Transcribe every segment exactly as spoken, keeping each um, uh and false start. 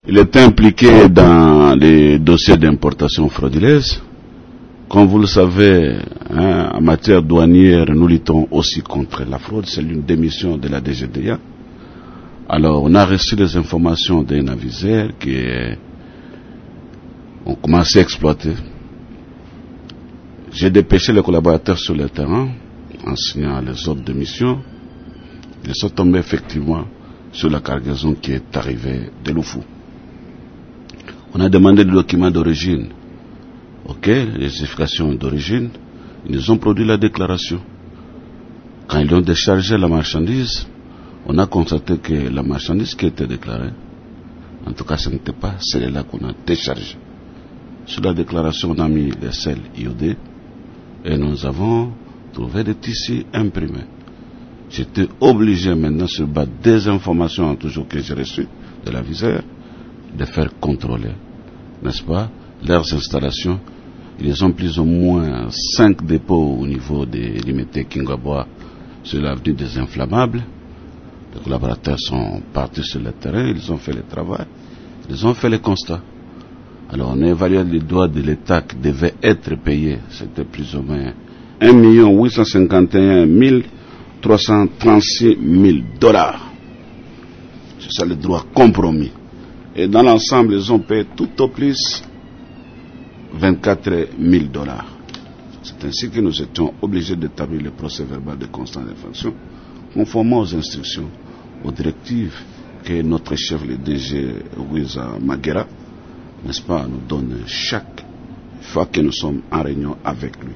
Il est impliqué dans les dossiers d'importation frauduleuse. Comme vous le savez, hein, en matière douanière, nous luttons aussi contre la fraude. C'est l'une des missions de la D G D A. Alors, on a reçu des informations d'un aviseur qui est, on commence à exploiter. J'ai dépêché les collaborateurs sur le terrain en signant les ordres de mission. Ils sont tombés effectivement sur la cargaison qui est arrivée de Loufou. On a demandé des documents d'origine. Ok, les justifications d'origine. Ils nous ont produit la déclaration. Quand ils ont déchargé la marchandise, on a constaté que la marchandise qui était déclarée, en tout cas ce n'était pas celle-là qu'on a déchargée. Sur la déclaration, on a mis les sels iodés et nous avons trouvé des tissus imprimés. J'étais obligé maintenant, sur base des informations toujours que j'ai reçues de l'aviseur, de faire contrôler, n'est-ce pas, leurs installations. Ils ont plus ou moins cinq dépôts au niveau des limités Kingabois sur l'avenue des Inflammables. Les collaborateurs sont partis sur le terrain, ils ont fait le travail, ils ont fait les constats. Alors on a évalué les droits de l'État qui devaient être payés, c'était plus ou moins un million huit cent cinquante et un mille trois cent trente-six mille dollars. C'est ça le droit compromis. Et dans l'ensemble, ils ont payé tout au plus vingt-quatre mille dollars. C'est ainsi que nous étions obligés d'établir le procès verbal de constat d'infraction, conformément aux instructions, aux directives que notre chef, le D G Wiza Maguera, n'est-ce pas, nous donne chaque fois que nous sommes en réunion avec lui.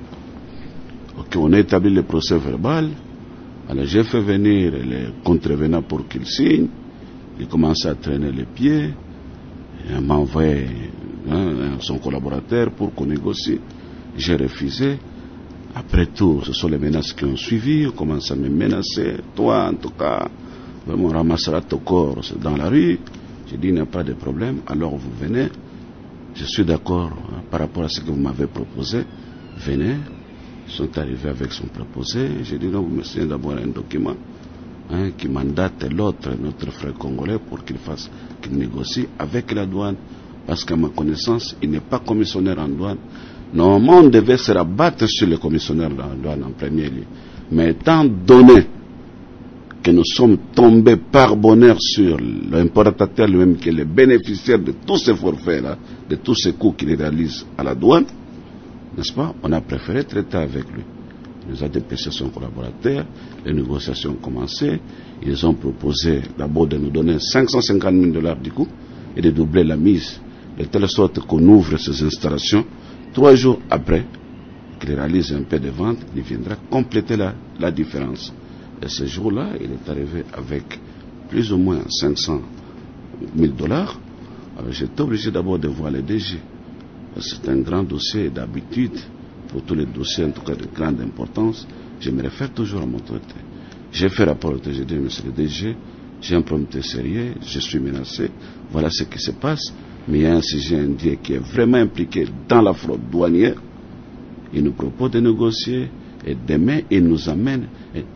Ok, on a établi le procès verbal. Alors j'ai fait venir les contrevenants pour qu'ils signent. Il commençait à traîner les pieds. Il m'a envoyé hein, son collaborateur pour qu'on négocie. J'ai refusé. Après tout, ce sont les menaces qui ont suivi. On commence à me menacer. Toi, en tout cas, on ramassera ton corps dans la rue. J'ai dit, il n'y a pas de problème. Alors vous venez. Je suis d'accord hein, par rapport à ce que vous m'avez proposé. Venez. Ils sont arrivés avec son proposé. J'ai dit, non, vous me signez d'abord un document hein, qui mandate l'autre, notre frère congolais, pour qu'il fasse, qu'il négocie avec la douane. Parce qu'à ma connaissance, il n'est pas commissionnaire en douane. Normalement, on devait se rabattre sur le commissionnaire en douane en premier lieu. Mais étant donné que nous sommes tombés par bonheur sur l'importateur lui-même, qui est le bénéficiaire de tous ces forfaits-là, de tous ces coûts qu'il réalise à la douane, n'est-ce pas, on a préféré traiter avec lui. Il nous a dépêché son collaborateur, les négociations ont commencé, ils ont proposé d'abord de nous donner cinq cent cinquante mille dollars du coup, et de doubler la mise, de telle sorte qu'on ouvre ces installations. Trois jours après qu'il réalise un peu de vente, il viendra compléter la, la différence. Et ce jour-là, il est arrivé avec plus ou moins cinq cent mille dollars. Alors j'étais obligé d'abord de voir le D G. C'est un grand dossier d'habitude, pour tous les dossiers en tout cas de grande importance, je me réfère toujours à mon autorité. J'ai fait rapport au D G, j'ai dit, monsieur le D G, j'ai un problème de sérieux, je suis menacé, voilà ce qui se passe, mais il y a un sujet indien qui est vraiment impliqué dans la fraude douanière, il nous propose de négocier, et demain il nous amène,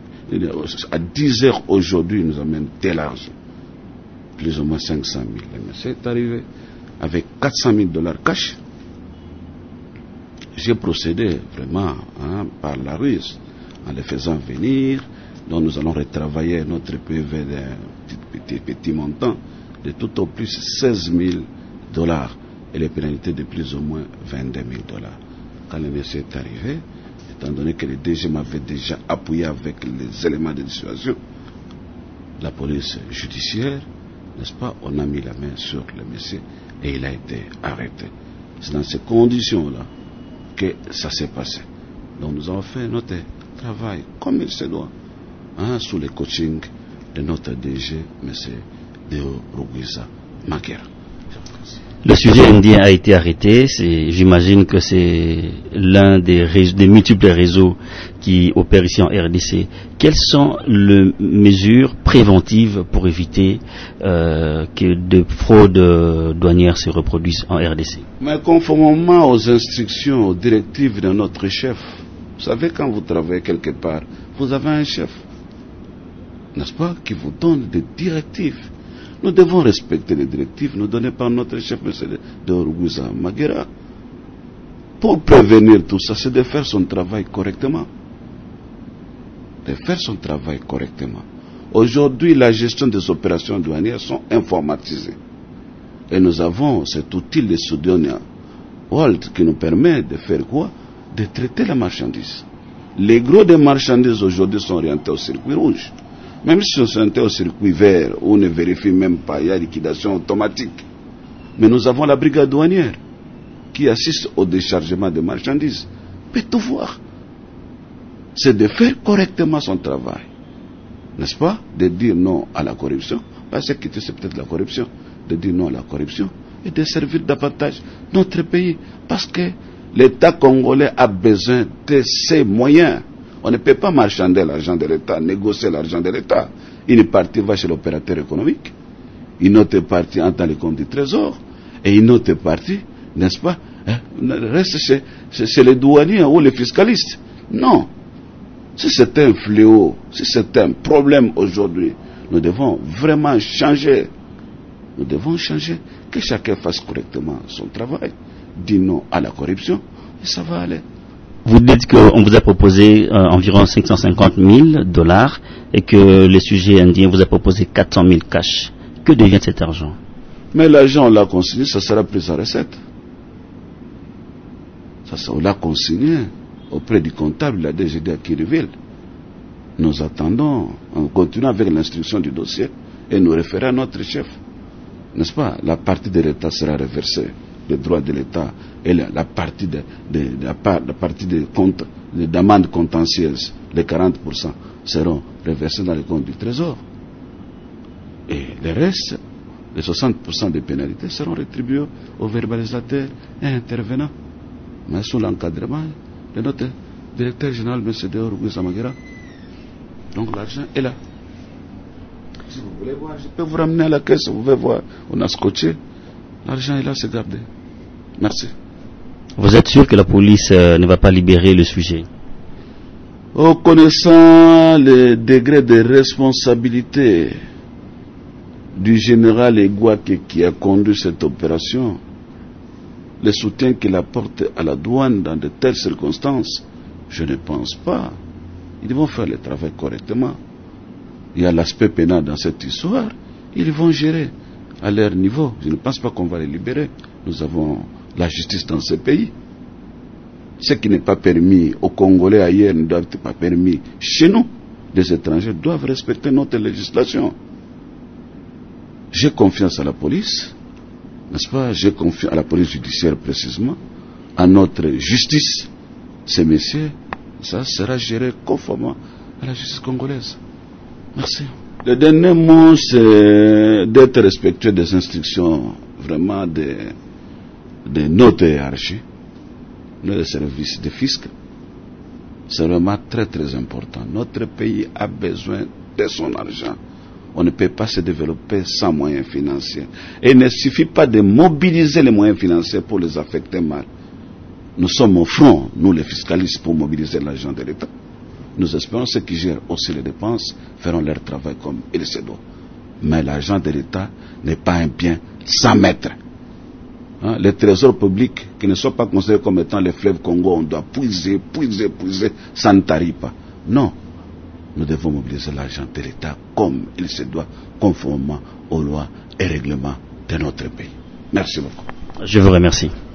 à dix heures aujourd'hui, il nous amène tel argent, plus ou moins cinq cent mille. Le monsieur est arrivé avec quatre cent mille dollars cash. J'ai procédé vraiment hein, par la ruse, en les faisant venir. Donc nous allons retravailler notre P V d'un petit, petit, petit montant de tout au plus seize mille dollars et les pénalités de plus ou moins vingt-deux mille dollars. Quand le monsieur est arrivé, étant donné que le D G m'avait déjà appuyé avec les éléments de dissuasion, la police judiciaire, n'est-ce pas, on a mis la main sur le monsieur et il a été arrêté. C'est dans ces conditions-là que ça s'est passé. Donc nous avons fait notre travail comme il se doit, hein, sous le coaching de notre D G, M. Deo Rugwiza Maguera. Le sujet indien a été arrêté. J'imagine que c'est l'un des, des multiples réseaux qui opèrent ici en R D C. Quelles sont les mesures préventives pour éviter euh, que de fraudes douanières se reproduisent en R D C? Mais conformément aux instructions, aux directives de notre chef, vous savez, quand vous travaillez quelque part, vous avez un chef, n'est-ce pas, qui vous donne des directives. Nous devons respecter les directives nous données par notre chef de Orugusa Maguera. Pour prévenir tout ça, c'est de faire son travail correctement. De faire son travail correctement. Aujourd'hui, la gestion des opérations douanières sont informatisées. Et nous avons cet outil de Sudonia World qui nous permet de faire quoi? De traiter la marchandise. Les gros des marchandises aujourd'hui sont orientés au circuit rouge. Même si sont orientés au circuit vert, où on ne vérifie même pas, il y a liquidation automatique. Mais nous avons la brigade douanière qui assiste au déchargement des marchandises. Peut tout voir. C'est de faire correctement son travail. N'est-ce pas? De dire non à la corruption. Parce que c'est peut-être la corruption. De dire non à la corruption et de servir davantage notre pays. Parce que l'État congolais a besoin de ses moyens. On ne peut pas marchander l'argent de l'État, négocier l'argent de l'État. Une partie va chez l'opérateur économique. Une autre partie entre dans les comptes du trésor. Et une autre partie, n'est-ce pas, hein, reste chez, chez, chez les douaniers ou les fiscalistes. Non. Si c'est un fléau, si c'est un problème aujourd'hui, nous devons vraiment changer. Nous devons changer. Que chacun fasse correctement son travail. Dis non à la corruption et ça va aller. Vous dites qu'on vous a proposé euh, environ cinq cent cinquante mille dollars et que le sujet indien vous a proposé quatre cent mille cash. Que devient cet argent? Mais l'argent, on l'a consigné, ça sera pris en recette. Ça, on l'a consigné auprès du comptable de la D G D à Kiriville. Nous attendons, on continue avec l'instruction du dossier et nous référer à notre chef. N'est-ce pas? La partie de l'État sera reversée, le droit de l'État et la, la partie de, de, de, la, part, la partie de compte, de d'amende contentieuse, les quarante pour cent seront reversés dans les comptes du Trésor. Et le reste, les soixante pour cent des pénalités seront rétribués aux verbalisateurs et intervenants. Mais sous l'encadrement de notre directeur général, M. Deo Orugusa Maguera. Donc l'argent est là. Si vous voulez voir, je peux vous ramener à la caisse, vous pouvez voir, on a scotché. L'argent est là, c'est gardé. Merci. Vous êtes sûr que la police euh, ne va pas libérer le sujet? En connaissant le degré de responsabilité du général Egwake qui a conduit cette opération, le soutien qu'il apporte à la douane dans de telles circonstances, je ne pense pas. Ils vont faire le travail correctement. Il y a l'aspect pénal dans cette histoire. Ils vont gérer à leur niveau. Je ne pense pas qu'on va les libérer. Nous avons la justice dans ce pays. Ce qui n'est pas permis aux Congolais ailleurs ne doit pas permis chez nous. Les étrangers doivent respecter notre législation. J'ai confiance à la police, n'est-ce pas? J'ai confiance à la police judiciaire précisément, à notre justice. Ces messieurs, ça sera géré conformément à la justice congolaise. Merci. Le dernier mot, c'est d'être respectueux des instructions vraiment de, de notre hiérarchie, notre service de fisc. C'est vraiment très très important. Notre pays a besoin de son argent. On ne peut pas se développer sans moyens financiers. Et il ne suffit pas de mobiliser les moyens financiers pour les affecter mal. Nous sommes au front, nous les fiscalistes, pour mobiliser l'argent de l'État. Nous espérons ceux qui gèrent aussi les dépenses feront leur travail comme il se doit. Mais l'argent de l'État n'est pas un bien sans maître. Hein, les trésors publics qui ne sont pas considérés comme étant les fleuves Congo, on doit puiser, puiser, puiser, ça ne tarit pas. Non. Nous devons mobiliser l'argent de l'État comme il se doit, conformément aux lois et règlements de notre pays. Merci beaucoup. Je vous remercie.